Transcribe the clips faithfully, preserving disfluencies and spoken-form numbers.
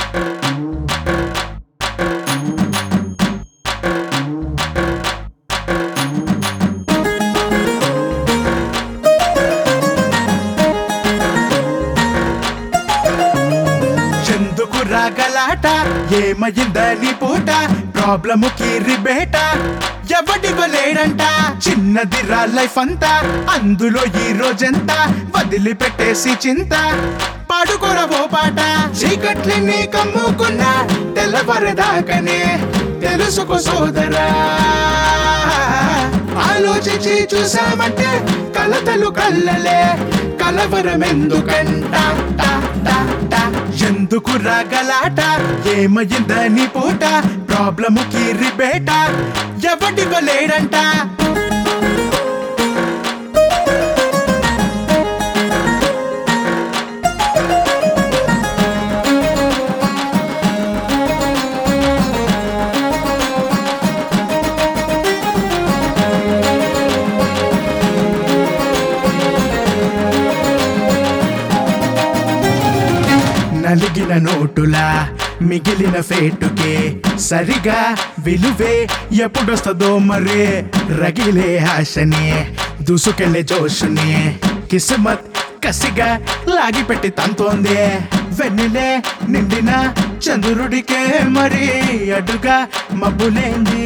ఎందుకు రాగలాట ఏమయిందని పూట ప్రాబ్లము కిరిబేట ఎవడివ్వలేడంట చిన్నది రా లైఫ్ అంతా అందులో ఈ రోజంతా వదిలిపెట్టేసి చింత పాడుకోరవో పాట చీకట్లని కమ్ముకున్నా తెల్లవరదాకనే తెలుసుకో సోదరా ఆలోచించి చూసామంటే కలతలు కల్లలే కలవరమెందుకంట ఎందుకు రాగలాట ఏమయిందని పూట ప్రాబ్లము కిరిబేట ఎవడివ్వలేడంట నలిగిన నోటులా మిగిలిన ఫేటుకే సరిగా విలువే ఎప్పుడొస్తుందో మరే రగిలే ఆశనే దూసుకెళ్లే జోషునే కిస్మత్ కసిగా లాగిపెట్టి తంతోందే వెన్నెలే నిండిన చంద్రుడికే మరి అడుగా మబ్బులేంది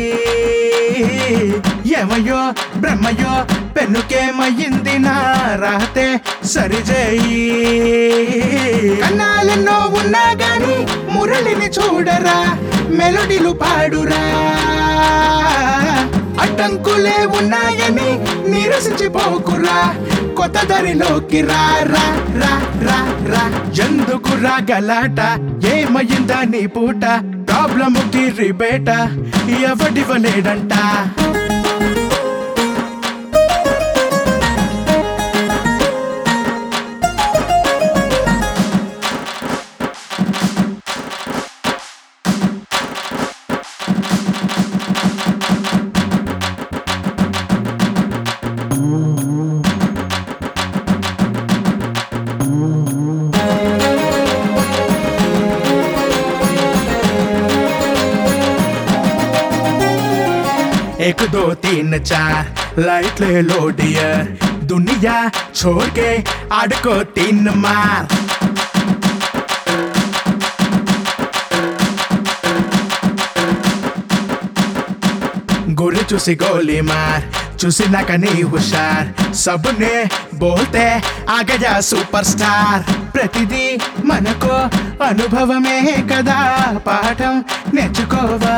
ఏమయ్యో బ్రహ్మయ్యో పెన్నుకేమయ్యింది నా రాతే సరిచేయి కన్నాలెన్నో ఉన్నా గాని మురళిని చూడరా మెలోడీలు పాడురా అడ్డంకులే ఉన్నాయని నిరసించిపోకురా కొత్త దారిలోకి రా రా రా రా రా ఎందుకు రాగలాట ఏమయ్యిందా నీ పూట ప్రాబ్లము కిరిబేట ఎవడివ్వలేడంట एक दो तीन चार लाइट ले लो डियर दुनिया छोड़ के आड़को तीन मार गोली चूसी गोली मार चूसी ना कनी हुशार सबने बोलते आ गया सुपर स्टार ప్రతిదీ మనకు అనుభవమే కదా పాఠం నేర్చుకోవా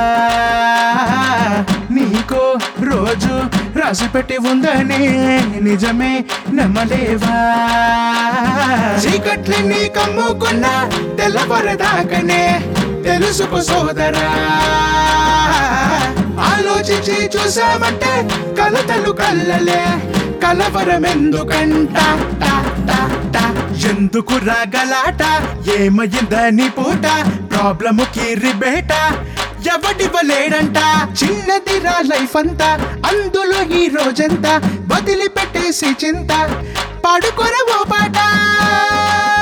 నీకు రోజు రాసిపెట్టి ఉందని నిజమే నమ్మలేవా చీకట్లని కమ్ముకున్న తెల్లవరదాకనే తెలుసుకో సోదరా ఆలోచించి చూసామంటే కలతలు కల్లలే కలవరమెందుకంట ఎందుకు రాగలాట ఏమయ్యిందని పూట ప్రాబ్లము కిరిబేట ఎవడివ్వలేడంట చిన్నది రా లైఫ్ అంతా అందులో ఈ రోజంతా వదిలిపెట్టేసి చింత పాడుకోరవో పాట